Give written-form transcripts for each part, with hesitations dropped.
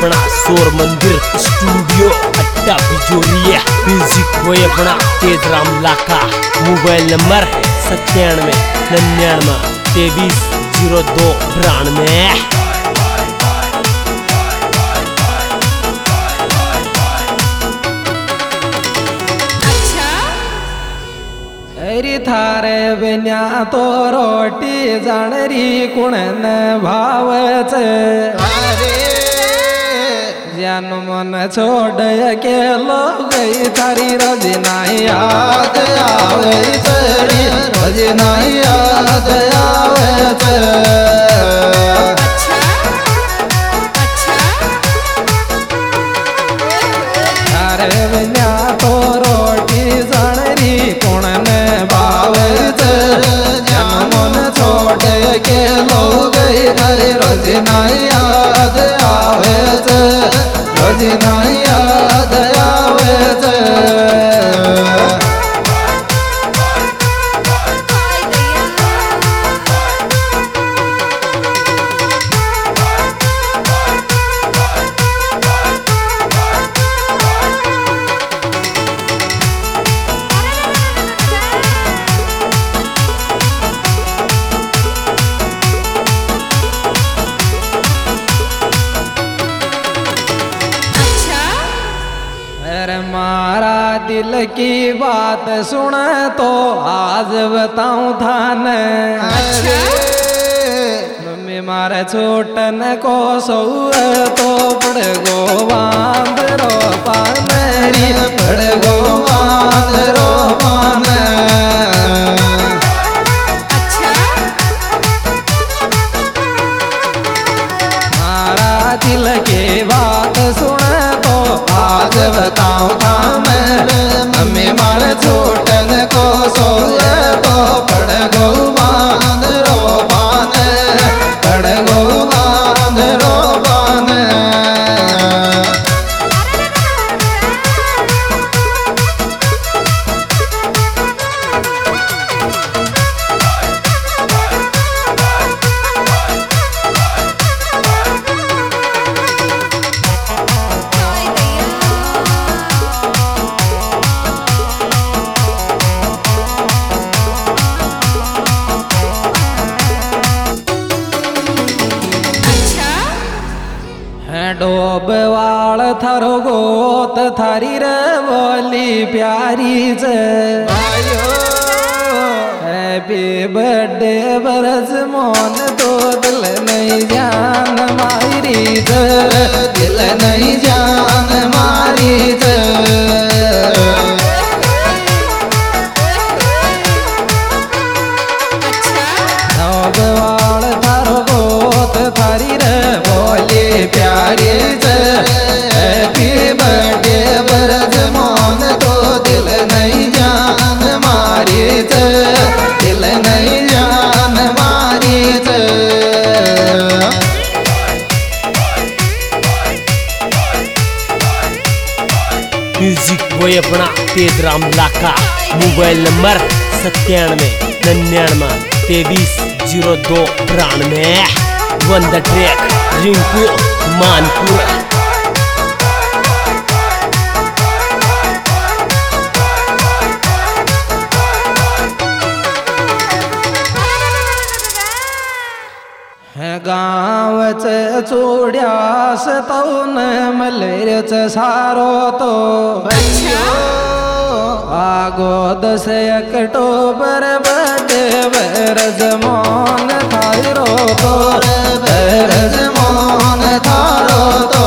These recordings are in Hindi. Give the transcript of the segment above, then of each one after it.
अपना शोर मंदिर स्टूडियो अड्डा बिजोरिया। म्यूजिक होए अपना तेज राम लाका। Mobile number 9799230292। अरे थारे बिना तो रोटी जानरी कुणन भावच। जन मन छोड़ के लोग गई थारी रोजना याद आवे तेरी रोजना याद आवे। थारे बिना तो रोटी जानरी कुणन भावच। जन मन छोड़ के लोग गई थारी रोजना याद आवे रोजना याद आवे। मारा दिल की बात सुन तो आज बताऊं थाने। मम्मी मारे छोटन को सौ तो पड़ गो बांदरो पानेरी पड़ गो बांदरो पाने। मारा दिल की बात सुन तो आज बताऊं था मैं। मम्मी मारे छोटन को सो तो पड़ गो बांदरो पाने पड़ गो बांदरो पाने। डोब वाल थारो गोत थारी रे बोली प्यारी से। हैप्पी बर्थडे बरस मोन तो दिल नहीं जान मारी से। दिल नहीं जान मारी से। डोब वाल थारो गोत थारी रे बोली प्यारी से। हैप्पी बर्थडे बरस मोन तो दिल नहीं जान मारी से। दिल नहीं जान मारी से। म्यूजिक होए अपना Tej Ram Laka. Mobile number 9799230292। One the track Rinku Manpur. गाँव चूड़्यास तौन मलेरच सारो तो आगो 10 अक्टूबर बर्थडे बरस मोन थारो तो बरस मोन थारो तो।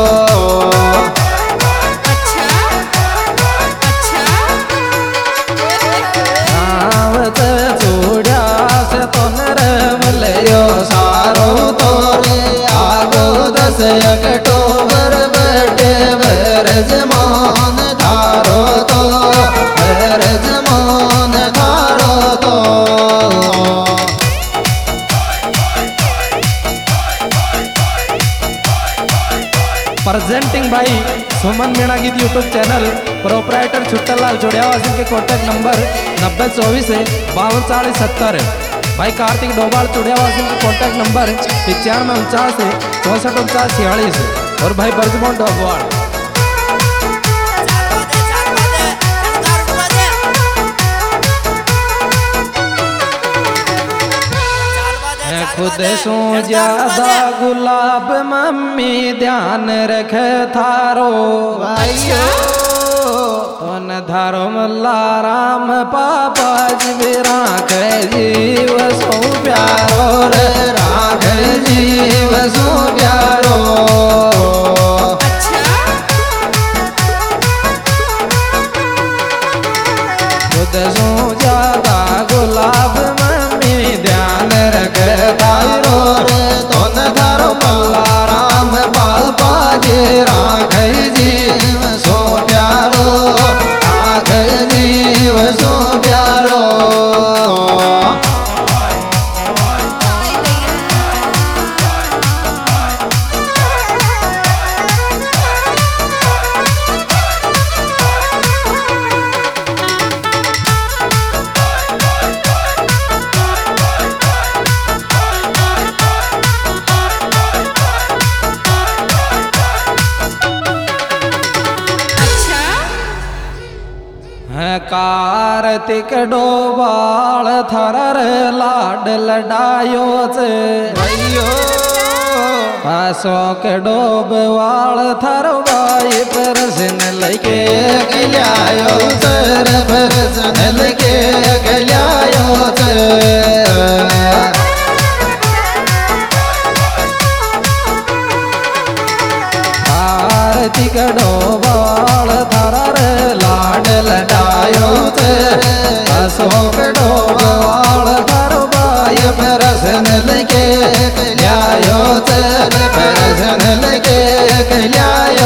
गाँव चूड़्यास तौन मलयो सारो तो आगो 10 अक्टूबर बर्थडे बरस मोन थारो तो बरस मोन थारो तो। प्रेजेंटिंग भाई सुमन मीणा गीत यूट्यूब चैनल। प्रोपराइटर छुट्टलाल जोड़ियावासी के कॉन्टैक्ट नंबर 9024 524070। भाई कार्तिक डोबाल चुड़ियावासी के कॉन्टैक्ट नंबर 9549 6449 46। और भाई बर्जमोन डॉगवाड़। खुद सो ज्यादा गुलाब मम्मी ध्यान रख थारो भाइयो तोन धारो मल्ला राम पापा जी राख जीव सो प्यारो रे राख जीव सो प्यारो। खुद सो ज्यादा गुलाब मम्मी ध्यान रख तारो रे तोन धारो मल्ला राम पापा जी राख जीव सो प्यारो राख जीव सो प्यारो। कार्तिक डोबाळ थरर लाड लडायो भैयो आसोक डोबवाळ थरवाई परसन लगे गल्यायो तर परसन लगे गल्यायो कार्तिक डोबाळ थरर लाड लडायो अशोक डोबाळ थरवाई परसन लगे गल्यायो परसन लगे गल्यायो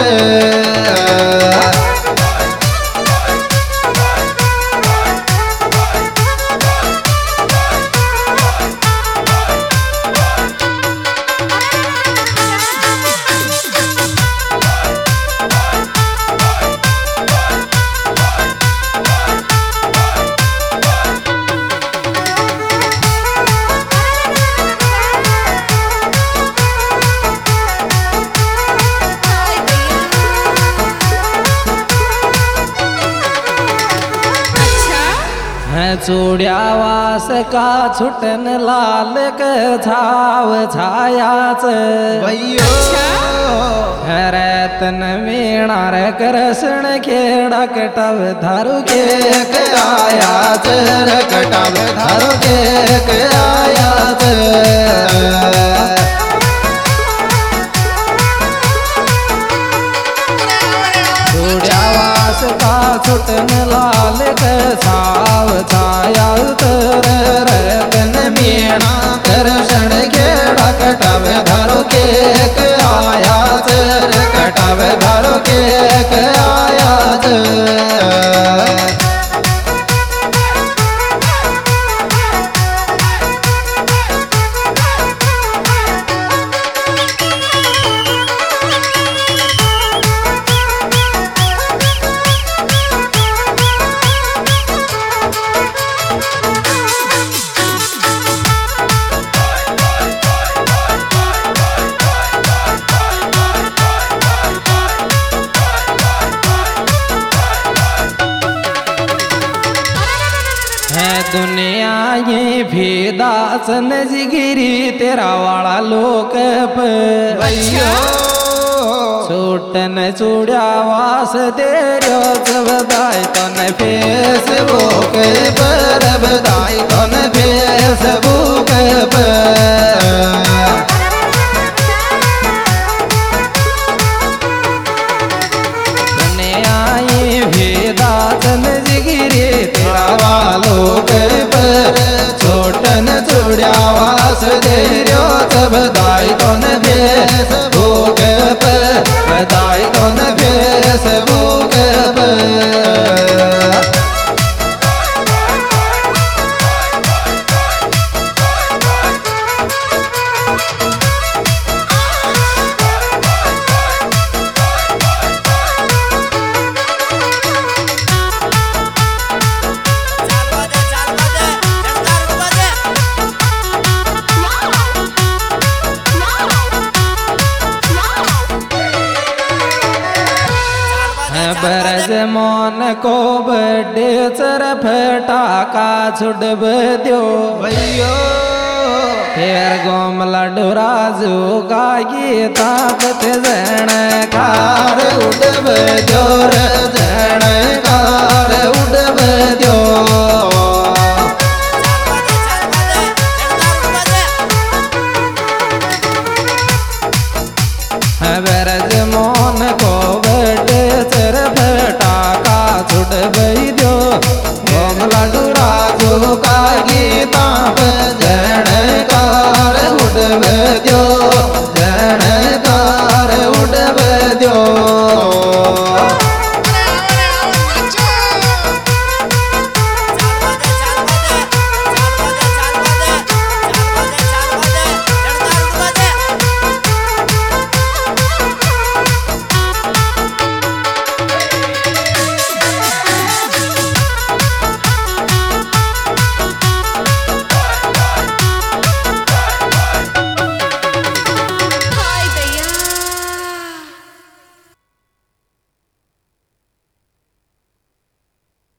चूड़िया वास का छुटन लाल के छाव छायाच भैयो रतन मीणा रे कृष्ण खेड़ा कटव धरु के आयाच कटव धरु के आयाच। का छुटन लाल के छाव छाया उतर रतन मीणा कृष्ण खेड़ा कटव धरो के आया कटव धरो के आया। दुनिया ये भी दासन जिगिरी तेरा वाला लोक भैयो छूटन चूड़ा वास तेरो बधाई तन फेसबुक पर बधाई तन फेसबुक पर। दुनिया ये भी दासन जिगिरी तेरा वालों छोटन चूड़ा वास देरो बधाई तोन फेसबुक पर बधाई तोन फेसबुक पर। मोन को बड़े चर फटाका छुड़ब दो भैयो फिर गोमला डोराजू गागी ताकत जण कार उड़ब दो रे जण कार उड़ब दो ब्रज मोन को बड़े चर फटाका छुड़ब दो गोमला